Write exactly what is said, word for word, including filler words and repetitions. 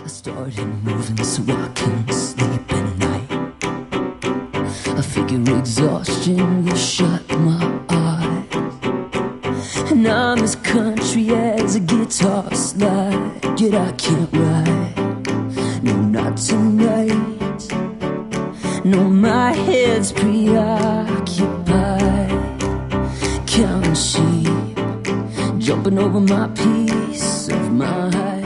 I started moving so I can sleep at night. I figure exhaustion will shut my eyes, and I'm as country as a guitar slide. Yet I can't write, no, not tonight. No, my head's preoccupied, counting sheep, jumping over my peace of mind.